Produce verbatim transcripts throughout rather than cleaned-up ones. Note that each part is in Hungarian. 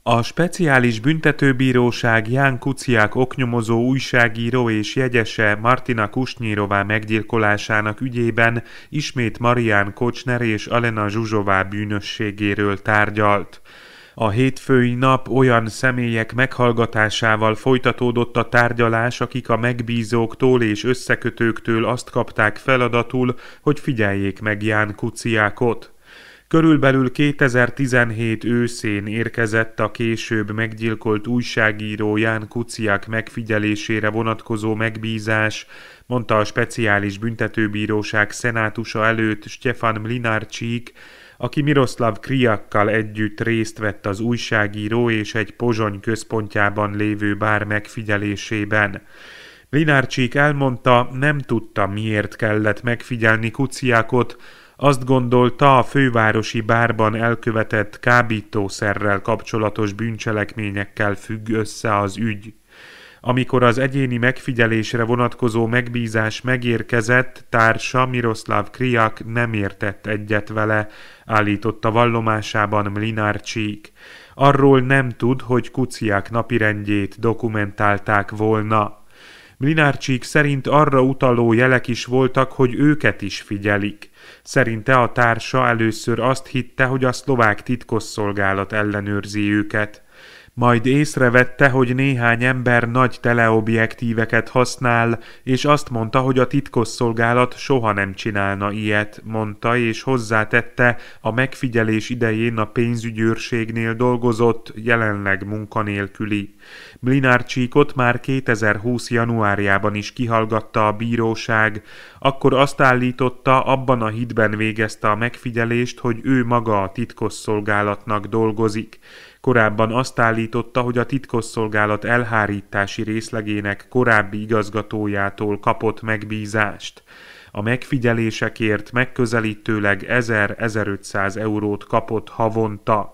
A speciális büntetőbíróság Ján Kuciak oknyomozó újságíró és jegyese Martina Kusnyírová meggyilkolásának ügyében ismét Marián Kocsner és Alena Zsuzsová bűnösségéről tárgyalt. A hétfői nap olyan személyek meghallgatásával folytatódott a tárgyalás, akik a megbízóktól és összekötőktől azt kapták feladatul, hogy figyeljék meg Ján Kuciakot. Körülbelül kétezer-tizenhét őszén érkezett a később meggyilkolt újságíró Ján Kuciak megfigyelésére vonatkozó megbízás, mondta a speciális büntetőbíróság szenátusa előtt Stefan Mlynarczyk, aki Miroslav Kriakkal együtt részt vett az újságíró és egy Pozsony központjában lévő bár megfigyelésében. Mlynarczyk elmondta, nem tudta, miért kellett megfigyelni Kuciakot, azt gondolta, a fővárosi bárban elkövetett kábítószerrel kapcsolatos bűncselekményekkel függ össze az ügy. Amikor az egyéni megfigyelésre vonatkozó megbízás megérkezett, társa Miroslav Kriak nem értett egyet vele, állította vallomásában Mlynarczyk. Arról nem tud, hogy Kuciak napirendjét dokumentálták volna. Mlynarczyk szerint arra utaló jelek is voltak, hogy őket is figyelik. Szerinte a társa először azt hitte, hogy a szlovák titkosszolgálat ellenőrzi őket. Majd észrevette, hogy néhány ember nagy teleobjektíveket használ, és azt mondta, hogy a titkosszolgálat soha nem csinálna ilyet, mondta, és hozzátette, a megfigyelés idején a pénzügyőrségnél dolgozott, jelenleg munkanélküli. Mlynarczykot már kétezer-húsz januárjában is kihallgatta a bíróság, akkor azt állította, abban a hitben végezte a megfigyelést, hogy ő maga a titkosszolgálatnak dolgozik. Korábban azt állította, hogy a titkosszolgálat elhárítási részlegének korábbi igazgatójától kapott megbízást. A megfigyelésekért megközelítőleg ezer-ezerötszáz eurót kapott havonta.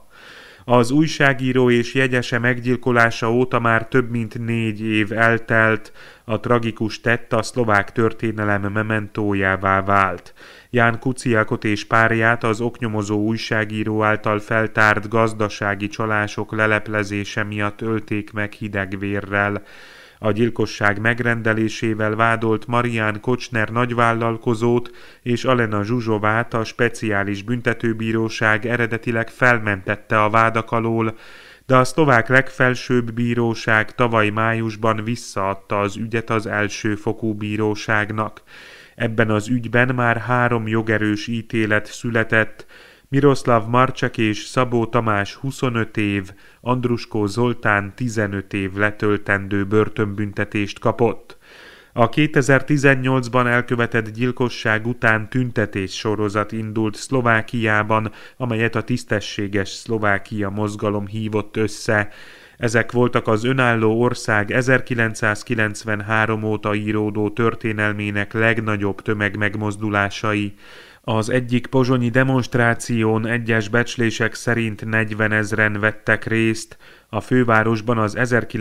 Az újságíró és jegyese meggyilkolása óta már több mint négy év eltelt, a tragikus tett a szlovák történelem mementójává vált. Ján Kuciakot és párját az oknyomozó újságíró által feltárt gazdasági csalások leleplezése miatt ölték meg hidegvérrel. A gyilkosság megrendelésével vádolt Marián Kocsner nagyvállalkozót és Alena Zsuzsovát a speciális büntetőbíróság eredetileg felmentette a vádak alól, de a szlovák legfelsőbb bíróság tavaly májusban visszaadta az ügyet az elsőfokú bíróságnak. Ebben az ügyben már három jogerős ítélet született, Miroslav Marcsek és Szabó Tamás huszonöt év, Andruskó Zoltán tizenöt év letöltendő börtönbüntetést kapott. A kétezer-tizennyolcban elkövetett gyilkosság után tüntetés sorozat indult Szlovákiában, amelyet a Tisztességes Szlovákia mozgalom hívott össze. Ezek voltak az önálló ország ezerkilencszázkilencvenhárom óta íródó történelmének legnagyobb tömegmegmozdulásai. Az egyik pozsonyi demonstráción egyes becslések szerint negyvenezren vettek részt, a fővárosban az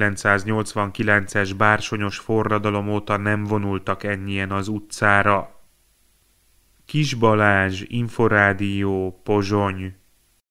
ezerkilencszáznyolcvankilences bársonyos forradalom óta nem vonultak ennyien az utcára. Kis Balázs, Inforádió, Pozsony.